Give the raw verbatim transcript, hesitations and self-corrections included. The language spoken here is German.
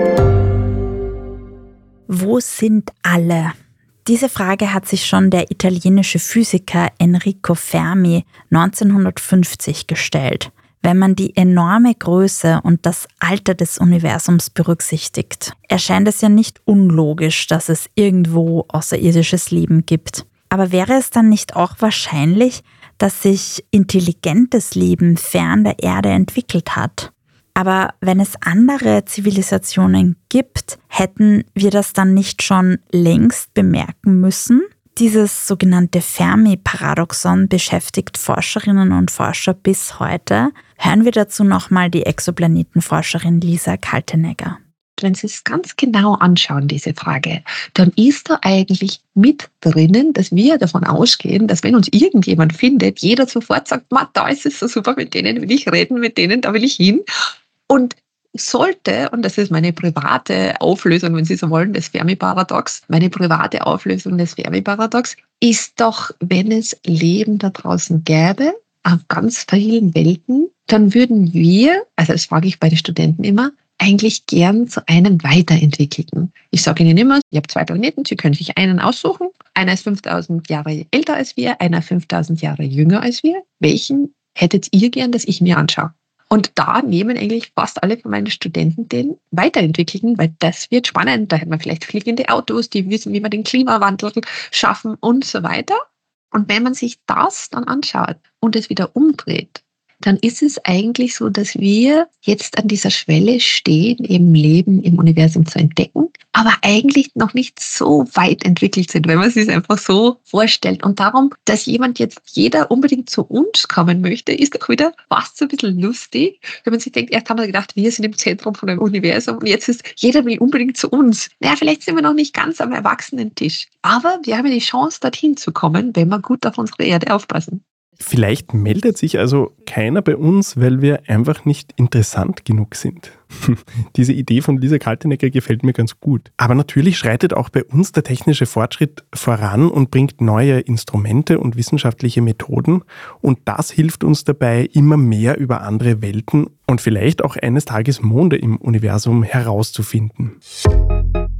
Wo sind alle? Diese Frage hat sich schon der italienische Physiker Enrico Fermi neunzehnhundertfünfzig gestellt, wenn man die enorme Größe und das Alter des Universums berücksichtigt. Erscheint es ja nicht unlogisch, dass es irgendwo außerirdisches Leben gibt. Aber wäre es dann nicht auch wahrscheinlich, dass sich intelligentes Leben fern der Erde entwickelt hat? Aber wenn es andere Zivilisationen gibt, hätten wir das dann nicht schon längst bemerken müssen? Dieses sogenannte Fermi-Paradoxon beschäftigt Forscherinnen und Forscher bis heute. Hören wir dazu nochmal die Exoplanetenforscherin Lisa Kaltenegger. Wenn Sie es ganz genau anschauen, diese Frage, dann ist da eigentlich mit drinnen, dass wir davon ausgehen, dass wenn uns irgendjemand findet, jeder sofort sagt, Ma, da ist es so super, mit denen will ich reden, mit denen, da will ich hin. Und sollte, und das ist meine private Auflösung, wenn Sie so wollen, des Fermi-Paradox, meine private Auflösung des Fermi-Paradox, ist doch, wenn es Leben da draußen gäbe, auf ganz vielen Welten, dann würden wir, also das frage ich bei den Studenten immer, eigentlich gern zu einem weiterentwickelten. Ich sage Ihnen immer, ich habe zwei Planeten, Sie können sich einen aussuchen. Einer ist fünftausend Jahre älter als wir, einer fünftausend Jahre jünger als wir. Welchen hättet ihr gern, dass ich mir anschaue? Und da nehmen eigentlich fast alle von meinen Studenten den weiterentwickelten, weil das wird spannend. Da hätten wir vielleicht fliegende Autos, die wissen, wie wir den Klimawandel schaffen und so weiter. Und wenn man sich das dann anschaut und es wieder umdreht, dann ist es eigentlich so, dass wir jetzt an dieser Schwelle stehen, eben Leben im Universum zu entdecken, aber eigentlich noch nicht so weit entwickelt sind, wenn man sich es einfach so vorstellt. Und darum, dass jemand jetzt, jeder unbedingt zu uns kommen möchte, ist doch wieder fast so ein bisschen lustig, wenn man sich denkt, erst haben wir gedacht, wir sind im Zentrum von dem Universum und jetzt ist, jeder will unbedingt zu uns. Naja, vielleicht sind wir noch nicht ganz am Erwachsenentisch, aber wir haben ja die Chance, dorthin zu kommen, wenn wir gut auf unsere Erde aufpassen. Vielleicht meldet sich also keiner bei uns, weil wir einfach nicht interessant genug sind. Diese Idee von Lisa Kaltenegger gefällt mir ganz gut. Aber natürlich schreitet auch bei uns der technische Fortschritt voran und bringt neue Instrumente und wissenschaftliche Methoden. Und das hilft uns dabei, immer mehr über andere Welten und vielleicht auch eines Tages Monde im Universum herauszufinden.